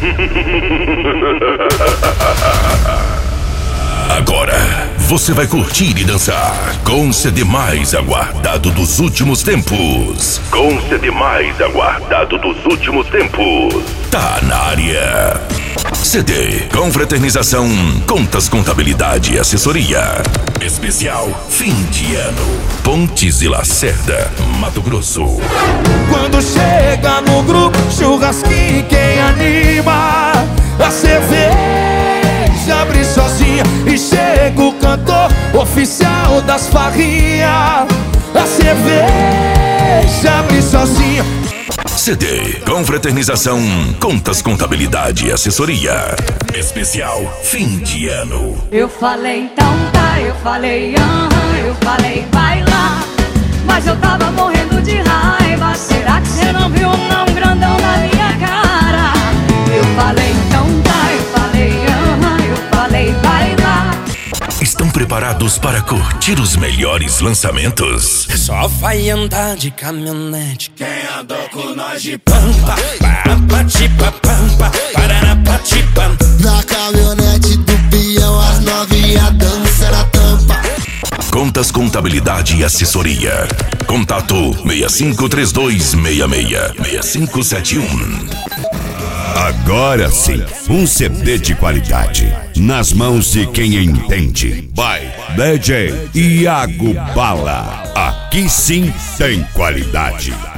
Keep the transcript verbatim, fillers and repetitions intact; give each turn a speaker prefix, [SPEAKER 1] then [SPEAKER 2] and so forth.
[SPEAKER 1] Agora você vai curtir e dançar com o C D mais aguardado dos últimos tempos. Com o C D mais aguardado dos últimos tempos. Tá na área. C D Confraternização, Contas, Contabilidade e Assessoria. Especial Fim de Ano. Pontes e Lacerda, Mato Grosso.
[SPEAKER 2] Quando chega no grupo, churrasquinho quem anima. A cerveja abre sozinha e chega o cantor oficial das farrinhas. A cerveja abre sozinha.
[SPEAKER 1] C D Confraternização, Contas, Contabilidade e Assessoria. Especial Fim de Ano.
[SPEAKER 3] Eu falei então tá, eu falei aham, eu falei vai lá, mas eu tava morrendo de raiva. Será que você não viu um não grandão na minha cara? Eu falei então tá, eu falei aham, eu falei vai lá.
[SPEAKER 1] Estão preparados para curtir os melhores lançamentos?
[SPEAKER 4] Só vai andar de caminhonete quem andou com nós de pampa. Pampa, pampa, pararapatipa.
[SPEAKER 5] Na caminhonete do peão, as novinha dança na tampa.
[SPEAKER 1] Contas, Contabilidade e Assessoria. Contato seis cinco três dois seis seis seis cinco sete um.
[SPEAKER 6] Agora sim, um C D de qualidade nas mãos de quem entende. By D J Iago Bala. Aqui sim tem qualidade.